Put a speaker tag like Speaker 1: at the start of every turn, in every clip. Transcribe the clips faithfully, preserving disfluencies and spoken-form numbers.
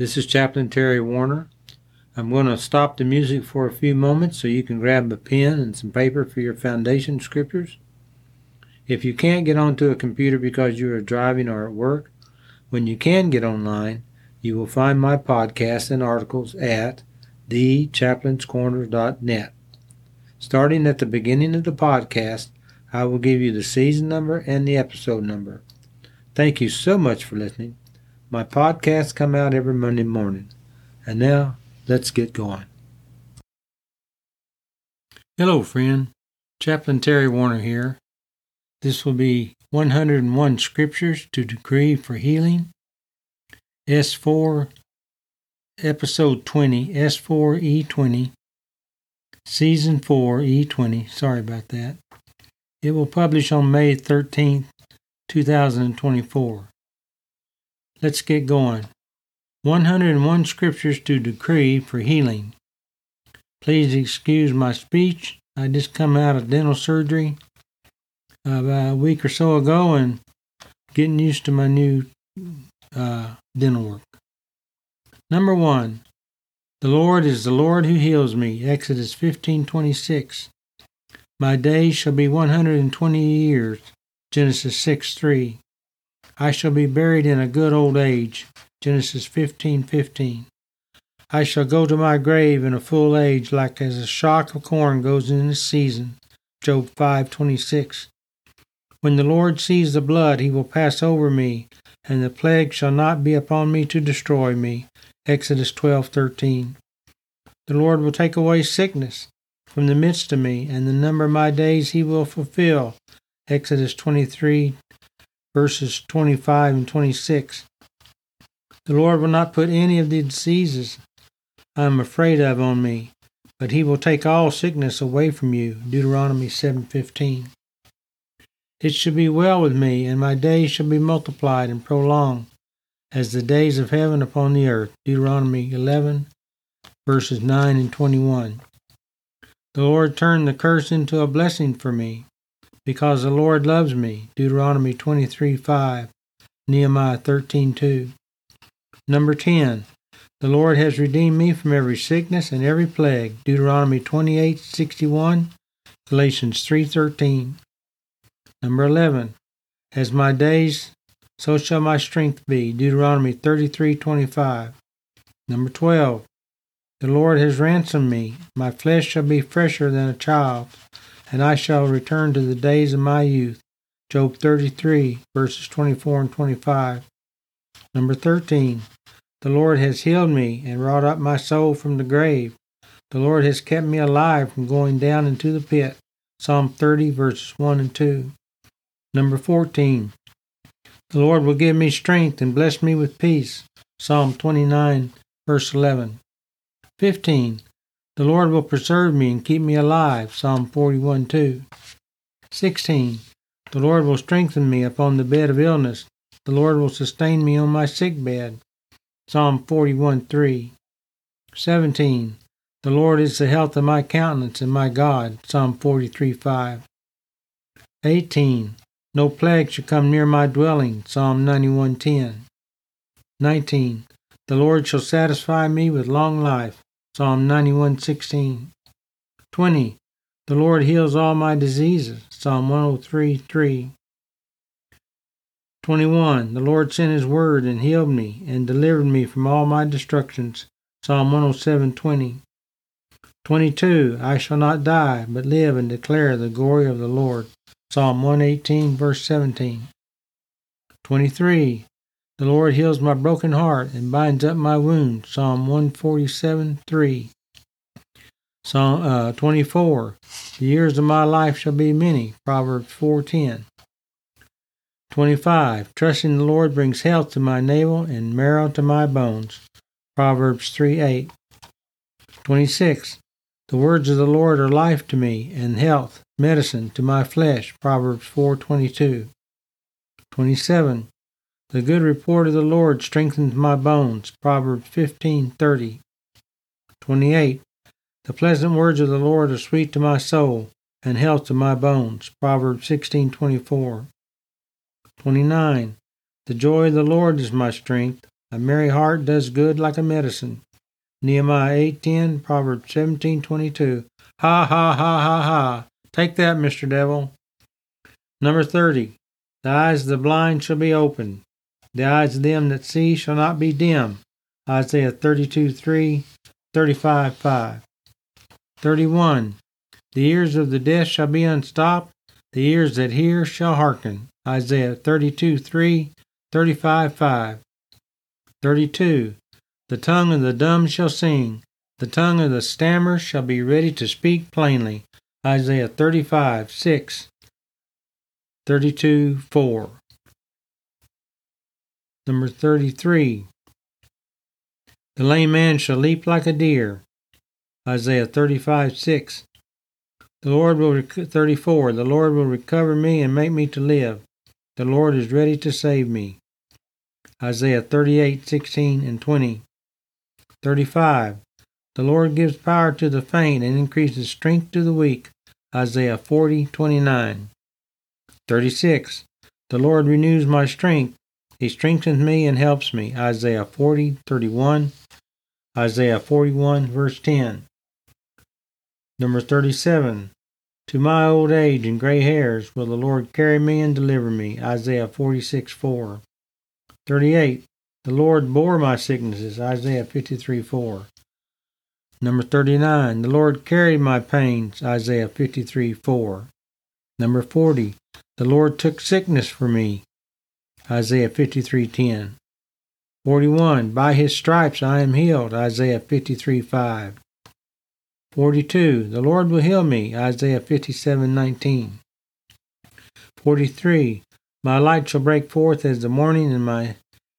Speaker 1: This is Chaplain Terry Warner. I'm going to stop the music for a few moments so you can grab a pen and some paper for your foundation scriptures. If you can't get onto a computer because you are driving or at work, when you can get online, you will find my podcasts and articles at the chaplains corner dot net. Starting at the beginning of the podcast, I will give you the season number and the episode number. Thank you so much for listening. My podcasts come out every Monday morning. And now, let's get going. Hello, friend. Chaplain Terry Warner here. This will be one hundred one Scriptures to Decree for Healing. S four, Episode twenty, S four E twenty, Season four E twenty. Sorry about that. It will publish on May thirteenth, two thousand twenty-four. Let's get going. one hundred one Scriptures to Decree for Healing. Please excuse my speech. I just come out of dental surgery about a week or so ago and getting used to my new uh, dental work. Number one, the Lord is the Lord who heals me. Exodus fifteen twenty-six. My days shall be one hundred twenty years. Genesis six three. I shall be buried in a good old age. Genesis fifteen fifteen. I shall go to my grave in a full age, like as a shock of corn goes in its season. Job five twenty-six. When the Lord sees the blood, he will pass over me, and the plague shall not be upon me to destroy me. Exodus twelve thirteen. The Lord will take away sickness from the midst of me, and the number of my days he will fulfill. Exodus twenty-three, verses twenty-five and twenty-six. The Lord will not put any of the diseases I am afraid of on me, but he will take all sickness away from you. Deuteronomy seven fifteen. It shall be well with me, and my days shall be multiplied and prolonged, as the days of heaven upon the earth. Deuteronomy eleven, verses nine and twenty-one. The Lord turned the curse into a blessing for me, because the Lord loves me. Deuteronomy twenty-three five, Nehemiah thirteen two. Number ten. The Lord has redeemed me from every sickness and every plague. Deuteronomy twenty-eight sixty-one, Galatians three thirteen. Number eleven. As my days, so shall my strength be. Deuteronomy thirty-three twenty-five. Number twelve. The Lord has ransomed me. My flesh shall be fresher than a child, and I shall return to the days of my youth. Job thirty-three, verses twenty-four and twenty-five. Number thirteen. The Lord has healed me and brought up my soul from the grave. The Lord has kept me alive from going down into the pit. Psalm thirty, verses one and two. Number fourteen. The Lord will give me strength and bless me with peace. Psalm twenty-nine, verse eleven. fifteen. The Lord will preserve me and keep me alive. Psalm forty-one two. sixteen. The Lord will strengthen me upon the bed of illness. The Lord will sustain me on my sick bed. Psalm forty-one three. seventeen. The Lord is the health of my countenance and my God. Psalm forty-three five. eighteen. No plague shall come near my dwelling. Psalm ninety-one ten. nineteen. The Lord shall satisfy me with long life. Psalm ninety-one sixteen. twenty. The Lord heals all my diseases. Psalm one oh three three. twenty-one. The Lord sent his word and healed me and delivered me from all my destructions. Psalm one oh seven twenty. twenty-two. I shall not die, but live and declare the glory of the Lord. Psalm one eighteen, verse seventeen. twenty-three. The Lord heals my broken heart and binds up my wounds. Psalm one forty-seven three. Psalm uh, twenty-four. The years of my life shall be many. Proverbs four ten. twenty-five. Trusting the Lord brings health to my navel and marrow to my bones. Proverbs three eight. twenty-six. The words of the Lord are life to me, and health, medicine to my flesh. Proverbs four twenty-two. twenty-seven. The good report of the Lord strengthens my bones. Proverbs fifteen thirty. twenty-eight. The pleasant words of the Lord are sweet to my soul, and health to my bones. Proverbs sixteen twenty-four. twenty-nine. The joy of the Lord is my strength. A merry heart does good like a medicine. Nehemiah eight ten, Proverbs seventeen twenty-two. Ha ha ha ha ha. Take that, Mister Devil. Number thirty. The eyes of the blind shall be opened. The eyes of them that see shall not be dim. Isaiah thirty-two three, thirty-five five. thirty-one. The ears of the deaf shall be unstopped. The ears that hear shall hearken. Isaiah thirty-two three, thirty-five five. thirty-two. The tongue of the dumb shall sing. The tongue of the stammer shall be ready to speak plainly. Isaiah thirty-five six. thirty-two four. Number thirty-three. The lame man shall leap like a deer. Isaiah thirty-five six. The Lord will rec- thirty-four. The Lord will recover me and make me to live. The Lord is ready to save me. Isaiah thirty-eight sixteen and twenty. thirty-five. The Lord gives power to the faint and increases strength to the weak. Isaiah forty twenty-nine. thirty-six. The Lord renews my strength. He strengthens me and helps me. Isaiah forty thirty-one. Isaiah forty-one verse ten. Number thirty-seven. To my old age and gray hairs will the Lord carry me and deliver me. Isaiah forty-six four. thirty-eight. The Lord bore my sicknesses. Isaiah fifty-three four. Number thirty-nine. The Lord carried my pains. Isaiah fifty-three four. Number forty. The Lord took sickness for me. Isaiah fifty-three ten. forty-one. By his stripes I am healed. Isaiah fifty-three five. forty-two. The Lord will heal me. Isaiah fifty-seven nineteen. forty-three. My light shall break forth as the morning, and my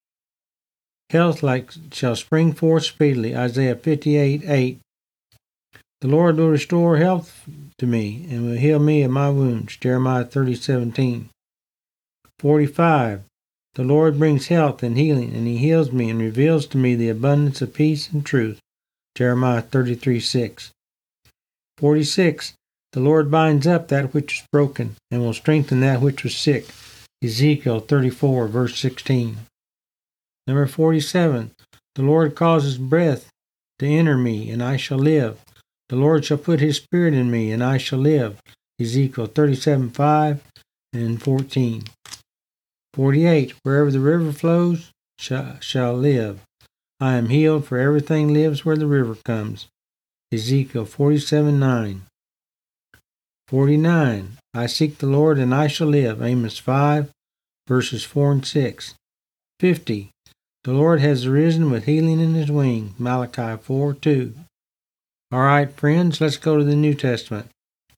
Speaker 1: health like shall spring forth speedily. Isaiah fifty-eight eight. The Lord will restore health to me and will heal me of my wounds. Jeremiah thirty seventeen. forty-five. The Lord brings health and healing, and he heals me and reveals to me the abundance of peace and truth. Jeremiah thirty-three six. forty-six. The Lord binds up that which is broken and will strengthen that which was sick. Ezekiel thirty-four verse sixteen. Number forty-seven. The Lord causes breath to enter me, and I shall live. The Lord shall put his spirit in me, and I shall live. Ezekiel thirty-seven five and fourteen. forty-eight. Wherever the river flows shall, shall live. I am healed, for everything lives where the river comes. Ezekiel forty-seven nine. forty-nine. I seek the Lord, and I shall live. Amos five verses four and six. fifty. The Lord has arisen with healing in his wing. Malachi four two. All right, friends, let's go to the New Testament.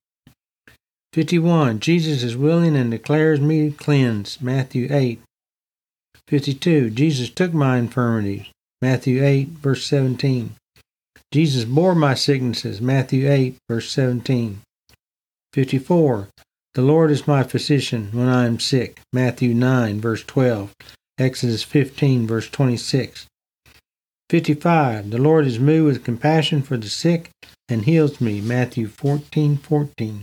Speaker 1: fifty-one. Jesus is willing and declares me cleansed. Matthew eight. fifty-two. Jesus took my infirmities. Matthew eight, verse seventeen. Jesus bore my sicknesses. Matthew eight, verse seventeen. fifty-four. The Lord is my physician when I am sick. Matthew nine, verse twelve. Exodus fifteen, verse twenty-six. fifty-five. The Lord is moved with compassion for the sick and heals me. Matthew fourteen fourteen.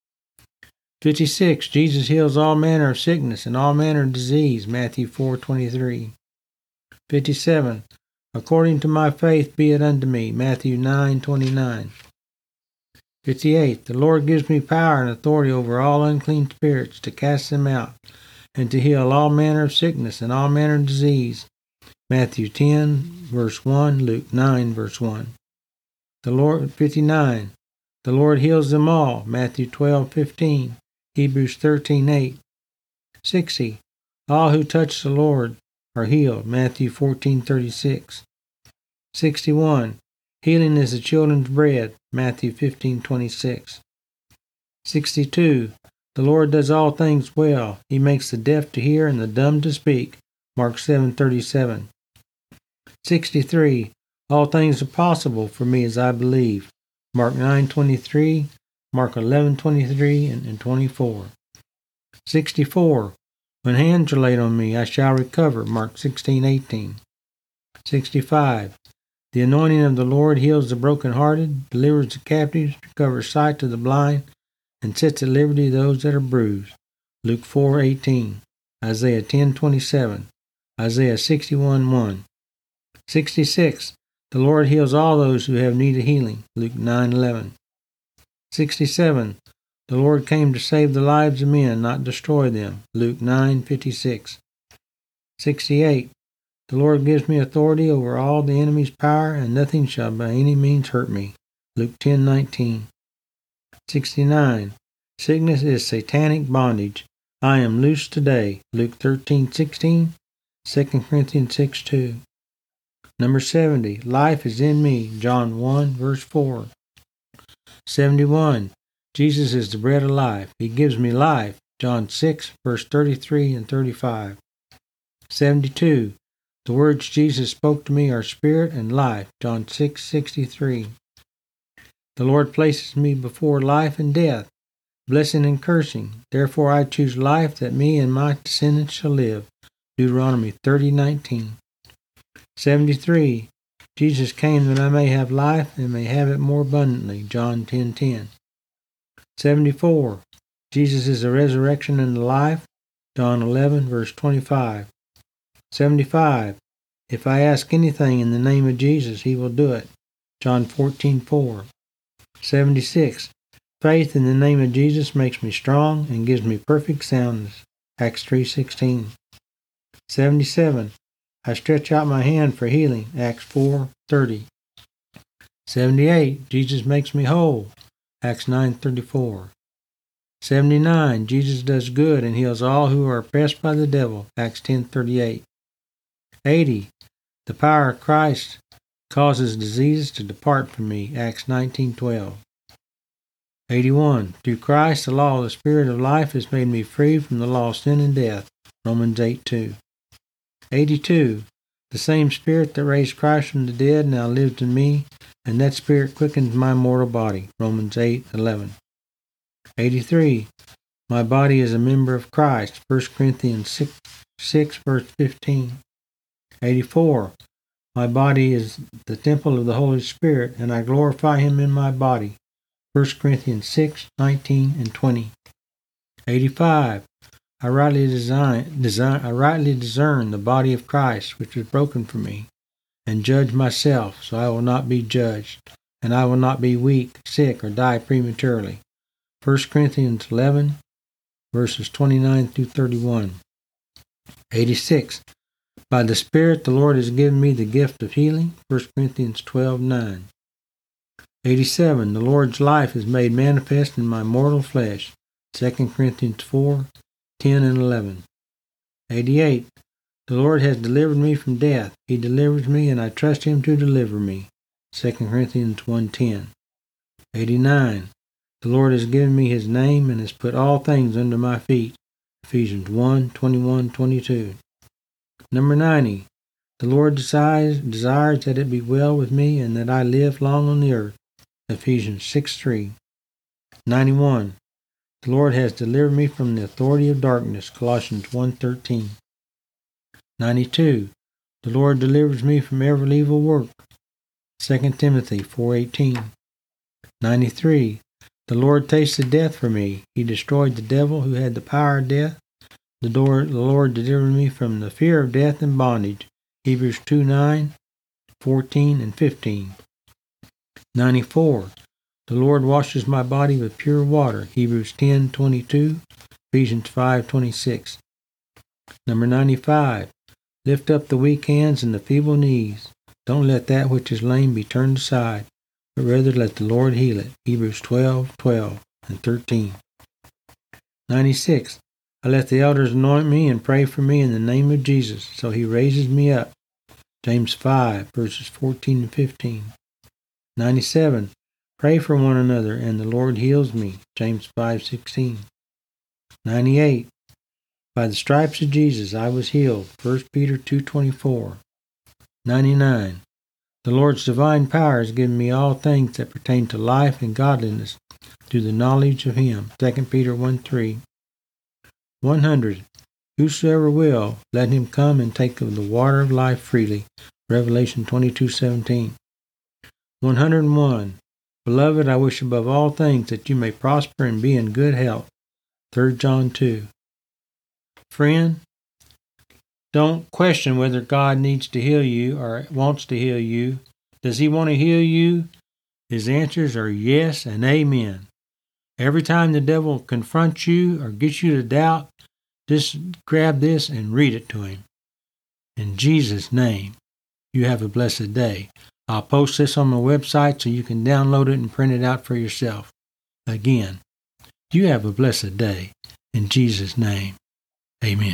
Speaker 1: fifty-six. Jesus heals all manner of sickness and all manner of disease. Matthew four twenty-three. fifty-seven. According to my faith be it unto me. Matthew nine twenty-nine. fifty-eight. The Lord gives me power and authority over all unclean spirits to cast them out and to heal all manner of sickness and all manner of disease. Matthew ten, verse one, Luke nine, verse one. The Lord, fifty-nine. The Lord heals them all. Matthew twelve fifteen. Hebrews thirteen eight. sixty. All who touch the Lord are healed. Matthew fourteen thirty-six. sixty-one. Healing is the children's bread. Matthew fifteen twenty-six. sixty-two. The Lord does all things well. He makes the deaf to hear and the dumb to speak. Mark seven thirty-seven. sixty-three. All things are possible for me as I believe. Mark nine twenty-three, Mark eleven twenty-three and, and twenty-four. sixty-four. When hands are laid on me, I shall recover. Mark sixteen eighteen. sixty-five. The anointing of the Lord heals the brokenhearted, delivers the captives, recovers sight to the blind, and sets at liberty those that are bruised. Luke four eighteen. Isaiah ten twenty-seven. Isaiah sixty-one one. sixty-six. The Lord heals all those who have need of healing. Luke nine eleven. sixty-seven. The Lord came to save the lives of men, not destroy them. Luke nine fifty-six. sixty-eight. The Lord gives me authority over all the enemy's power, and nothing shall by any means hurt me. Luke ten nineteen. sixty-nine. Sickness is satanic bondage. I am loose today. Luke thirteen sixteen. Second Corinthians six two. Number seventy. Life is in me. John one verse four. seventy-one. Jesus is the bread of life. He gives me life. John six verse thirty-three and thirty-five. seventy-two. The words Jesus spoke to me are spirit and life. John six sixty-three. The Lord places me before life and death, blessing and cursing. Therefore I choose life, that me and my descendants shall live. Deuteronomy thirty nineteen. seventy-three. Jesus came that I may have life and may have it more abundantly. John ten ten. seventy-four. Jesus is the resurrection and the life. John eleven verse twenty-five. seventy-five. If I ask anything in the name of Jesus, he will do it. John fourteen four. seventy-six. Faith in the name of Jesus makes me strong and gives me perfect soundness. Acts three sixteen. seventy-seven. I stretch out my hand for healing. Acts four thirty. seventy-eight. Jesus makes me whole. Acts nine thirty-four. seventy-nine. Jesus does good and heals all who are oppressed by the devil. Acts ten thirty-eight. eighty. The power of Christ causes diseases to depart from me. Acts nineteen twelve. eighty-one. Through Christ, the law of the Spirit of life has made me free from the law of sin and death. Romans eight two. eighty-two. The same Spirit that raised Christ from the dead now lives in me, and that Spirit quickens my mortal body. Romans eight eleven. eighty-three. My body is a member of Christ. First Corinthians six, six verse fifteen. eighty-four. My body is the temple of the Holy Spirit, and I glorify him in my body. First Corinthians six nineteen and twenty. eighty-five. I rightly design, design, I rightly discern the body of Christ, which was broken for me, and judge myself, so I will not be judged, and I will not be weak, sick, or die prematurely. First Corinthians eleven, verses twenty-nine through thirty-one. eighty-six. By the Spirit the Lord has given me the gift of healing. First Corinthians twelve nine. eighty-seven. The Lord's life is made manifest in my mortal flesh. Second Corinthians four ten and eleven. eighty-eight. The Lord has delivered me from death. He delivers me, and I trust him to deliver me. Second Corinthians one ten. eighty-nine. The Lord has given me his name and has put all things under my feet. Ephesians one twenty-one twenty-two. Number ninety. The Lord desires, desires that it be well with me and that I live long on the earth. Ephesians six three. ninety-one. The Lord has delivered me from the authority of darkness. Colossians one thirteen. ninety-two. The Lord delivers me from every evil work. Second Timothy four eighteen. ninety-three. The Lord tasted death for me. He destroyed the devil who had the power of death. The Lord delivered me from the fear of death and bondage. Hebrews two nine, fourteen, and fifteen. ninety-four. The Lord washes my body with pure water. Hebrews ten twenty-two, Ephesians five twenty-six. Number ninety-five. Lift up the weak hands and the feeble knees. Don't let that which is lame be turned aside, but rather let the Lord heal it. Hebrews twelve twelve and thirteen. ninety-six. I let the elders anoint me and pray for me in the name of Jesus, so he raises me up. James five, verses fourteen and fifteen. ninety-seven. Pray for one another, and the Lord heals me. James five sixteen. ninety-eight. By the stripes of Jesus I was healed. First Peter two twenty-four. ninety-nine. The Lord's divine power has given me all things that pertain to life and godliness through the knowledge of him. Second Peter one three. one hundred. Whosoever will, let him come and take of the water of life freely. Revelation twenty-two seventeen. one hundred one. Beloved, I wish above all things that you may prosper and be in good health. Third John two. Friend, Don't question whether God needs to heal you or wants to heal you. Does He want to heal you? His answers are yes and amen. Every time the devil confronts you or gets you to doubt, just grab this and read it to him. In Jesus' name, you have a blessed day. I'll post this on my website so you can download it and print it out for yourself. Again, you have a blessed day. In Jesus' name, amen.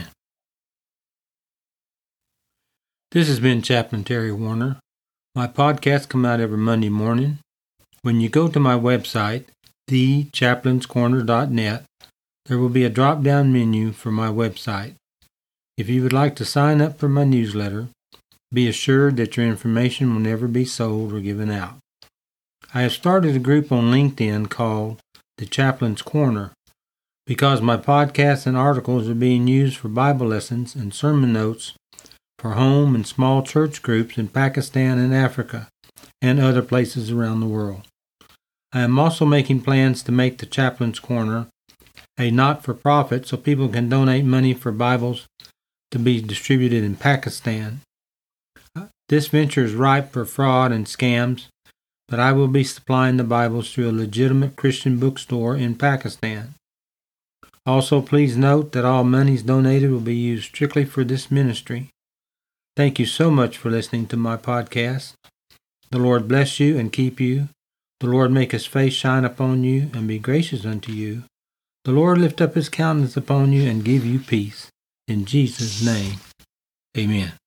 Speaker 1: This has been Chaplain Terry Warner. My podcasts come out every Monday morning. When you go to my website, the chaplains corner dot net, there will be a drop-down menu for my website. If you would like to sign up for my newsletter, be assured that your information will never be sold or given out. I have started a group on LinkedIn called The Chaplain's Corner because my podcasts and articles are being used for Bible lessons and sermon notes for home and small church groups in Pakistan and Africa and other places around the world. I am also making plans to make the Chaplain's Corner a not-for-profit so people can donate money for Bibles to be distributed in Pakistan. This venture is ripe for fraud and scams, but I will be supplying the Bibles through a legitimate Christian bookstore in Pakistan. Also, please note that all monies donated will be used strictly for this ministry. Thank you so much for listening to my podcast. The Lord bless you and keep you. The Lord make His face shine upon you and be gracious unto you. The Lord lift up His countenance upon you and give you peace. In Jesus' name, amen.